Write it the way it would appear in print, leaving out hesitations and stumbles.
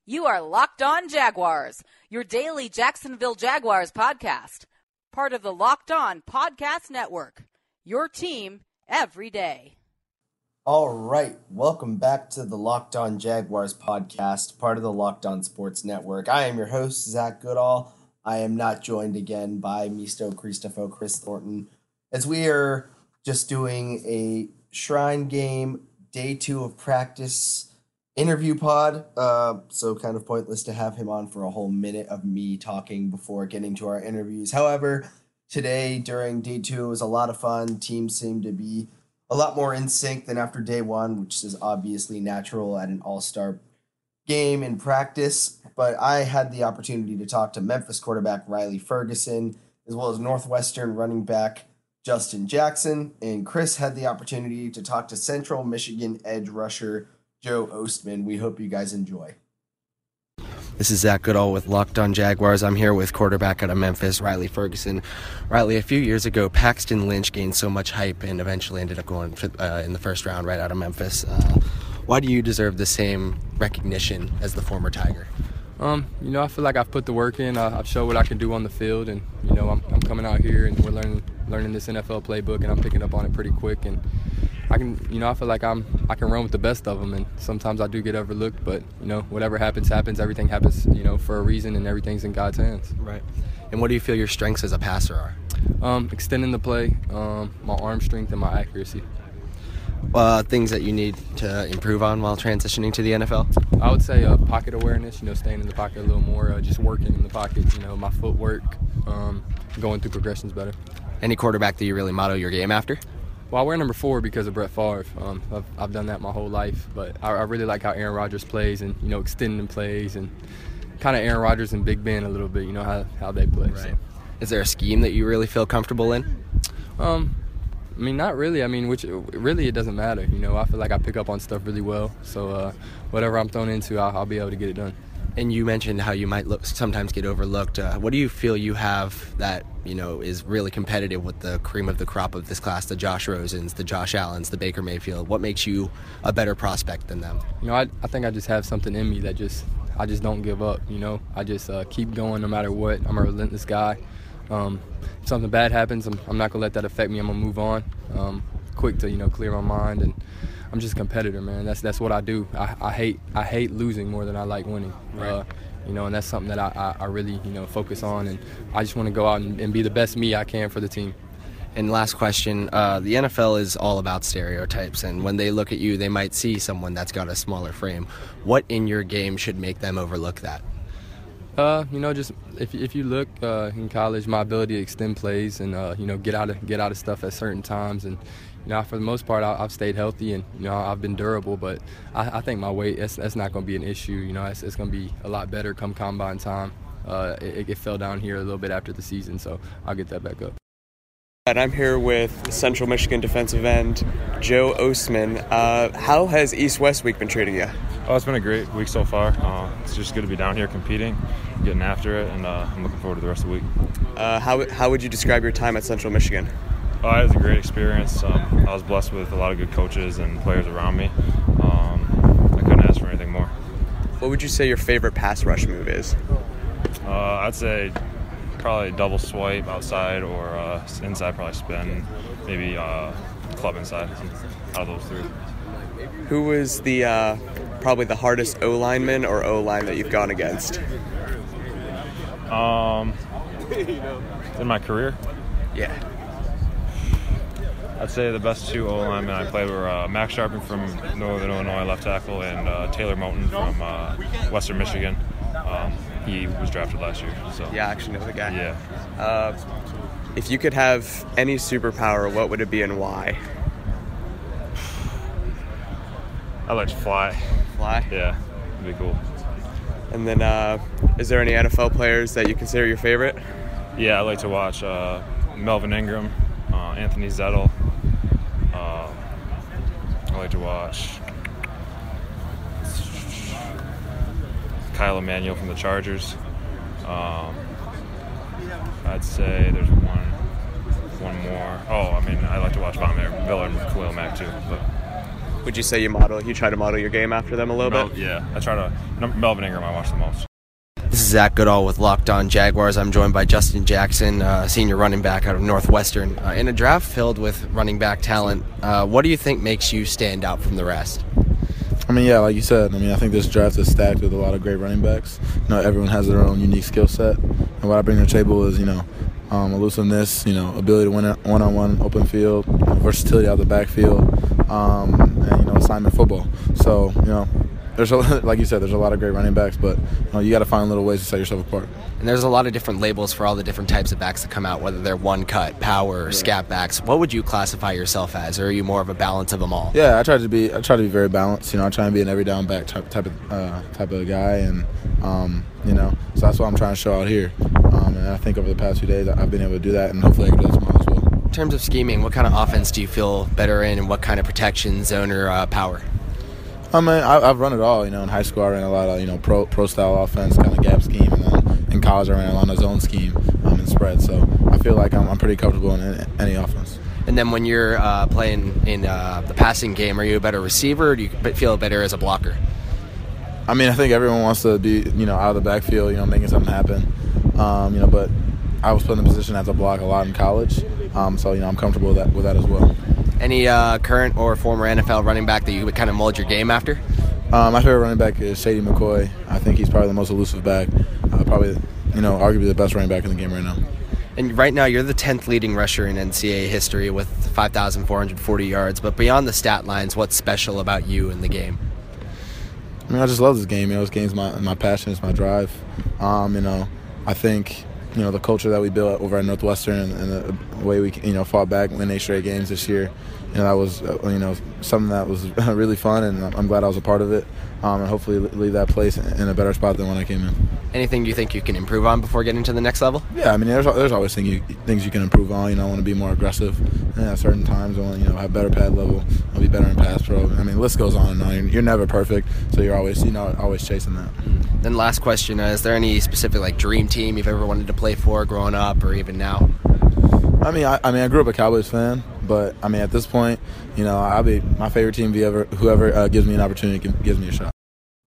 You are Locked On Jaguars, your daily Jacksonville Jaguars podcast. Part of the Locked On Podcast Network, your team every day. All right, welcome back to the Locked On Jaguars podcast, part of the Locked On Sports Network. I am your host, Zach Goodall. I am not joined again by Misto Christopho, Chris Thornton, as we are just doing a Shrine game, day 2 of practice interview pod, so kind of pointless to have him on for a whole minute of me talking before getting to our interviews. However, today during day 2 it was a lot of fun. Teams seemed to be a lot more in sync than after day 1, which is obviously natural at an all-star game in practice. But I had the opportunity to talk to Memphis quarterback Riley Ferguson, as well as Northwestern running back Justin Jackson, and Chris had the opportunity to talk to Central Michigan edge rusher Joe Ostman. We hope you guys enjoy. This is Zach Goodall with Locked On Jaguars. I'm here with quarterback out of Memphis, Riley Ferguson. Riley, a few years ago, Paxton Lynch gained so much hype and eventually ended up going in the first round right out of Memphis. Why do you deserve the same recognition as the former Tiger? I feel like I've put the work in. I've showed what I can do on the field, and I'm coming out here and we're learning this NFL playbook, and I'm picking up on it pretty quick. And I feel like I can run with the best of them, and sometimes I do get overlooked, but whatever happens. Everything happens, for a reason, and everything's in God's hands. Right. And what do you feel your strengths as a passer are? Extending the play, my arm strength, and my accuracy. Things that you need to improve on while transitioning to the NFL? I would say pocket awareness, staying in the pocket a little more, just working in the pocket, my footwork, going through progressions better. Any quarterback that you really model your game after? Well, I wear number 4 because of Brett Favre. I've done that my whole life, but I really like how Aaron Rodgers plays and, extending plays and kind of Aaron Rodgers and Big Ben a little bit, how they play. Right. So. Is there a scheme that you really feel comfortable in? Not really. which really it doesn't matter. I feel like I pick up on stuff really well. So whatever I'm thrown into, I'll be able to get it done. And you mentioned how you might sometimes get overlooked. What do you feel you have that, is really competitive with the cream of the crop of this class, the Josh Rosens, the Josh Allens, the Baker Mayfield? What makes you a better prospect than them? I think I just have something in me that I just don't give up, I just keep going no matter what. I'm a relentless guy. If something bad happens, I'm not going to let that affect me. I'm going to move on, quick to, clear my mind, and I'm just a competitor, man. That's what I do. I hate losing more than I like winning. Right. And that's something that I really, focus on, and I just want to go out and be the best me I can for the team. And last question, the NFL is all about stereotypes, and when they look at you, they might see someone that's got a smaller frame. What in your game should make them overlook that? Just if you look in college, my ability to extend plays and get out of stuff at certain times, and for the most part I've stayed healthy and I've been durable, but I think my weight that's not going to be an issue. It's going to be a lot better come combine time. It fell down here a little bit after the season, so I'll get that back up. And I'm here with Central Michigan defensive end Joe Ostman. How has East-West Week been treating you? Oh, it's been a great week so far. It's just good to be down here competing, getting after it, and I'm looking forward to the rest of the week. How would you describe your time at Central Michigan? Oh, it was a great experience. I was blessed with a lot of good coaches and players around me. I couldn't ask for anything more. What would you say your favorite pass rush move is? I'd say probably double swipe outside or inside, probably spin, maybe club inside, out of those 3. Who was the probably the hardest O-lineman or O-line that you've gone against? In my career? Yeah. I'd say the best 2 O-linemen I played were Max Sharpen from Northern Illinois, left tackle, and Taylor Moton from Western Michigan. He was drafted last year. So. Yeah, I actually know the guy. Yeah. If you could have any superpower, what would it be and why? I'd like to fly. Fly? Yeah, it'd be cool. And then is there any NFL players that you consider your favorite? Yeah, I like to watch Melvin Ingram, Anthony Zettel. I like to watch Kyle Emanuel from the Chargers. I'd say there's one more. I like to watch Von Miller and Khalil Mack too. But Would you say you try to model your game after them a little bit? Yeah, I try to. Melvin Ingram I watch the most. This is Zach Goodall with Locked On Jaguars. I'm joined by Justin Jackson, senior running back out of Northwestern. In a draft filled with running back talent, what do you think makes you stand out from the rest? I mean, yeah, like you said, I think this draft is stacked with a lot of great running backs. Everyone has their own unique skill set. And what I bring to the table is, elusiveness, ability to win one-on-one open field, versatility out of the backfield, and, assignment football. So, there's like you said, there's a lot of great running backs, but you got to find little ways to set yourself apart. And there's a lot of different labels for all the different types of backs that come out, whether they're one-cut, power, or scat backs. What would you classify yourself as, or are you more of a balance of them all? Yeah, I try to be very balanced. I try and be an every down back type of guy, and so that's what I'm trying to show out here. And I think over the past few days I've been able to do that, and hopefully I can do that tomorrow as well. In terms of scheming, what kind of offense do you feel better in, and what kind of protection, zone, or power? I've run it all. In high school I ran a lot of pro style offense, kind of gap scheme, and then in college I ran a lot of zone scheme and spread. So I feel like I'm pretty comfortable in any offense. And then when you're playing in the passing game, are you a better receiver, or do you feel better as a blocker? I think everyone wants to be out of the backfield, making something happen. But I was put in the position as a block a lot in college, so I'm comfortable with that as well. Any current or former NFL running back that you would kind of mold your game after? My favorite running back is Shady McCoy. I think he's probably the most elusive back, probably arguably the best running back in the game right now. And right now you're the 10th leading rusher in NCAA history with 5,440 yards. But beyond the stat lines, what's special about you in the game? I just love this game. This game's my passion. It's my drive. I think the culture that we built over at Northwestern and the way we fought back, win 8 straight games this year, that was something that was really fun, and I'm glad I was a part of it, and hopefully leave that place in a better spot than when I came in. Anything you think you can improve on before getting to the next level? Yeah, there's always things you can improve on. I want to be more aggressive, and at certain times I want to have better pad level. I'll be better in pass pro. The list goes on and on. You're never perfect, so you're always always chasing that. Then last question: is there any specific dream team you've ever wanted to play for growing up or even now? I grew up a Cowboys fan, but at this point, my favorite team, whoever gives me an opportunity gives me a shot.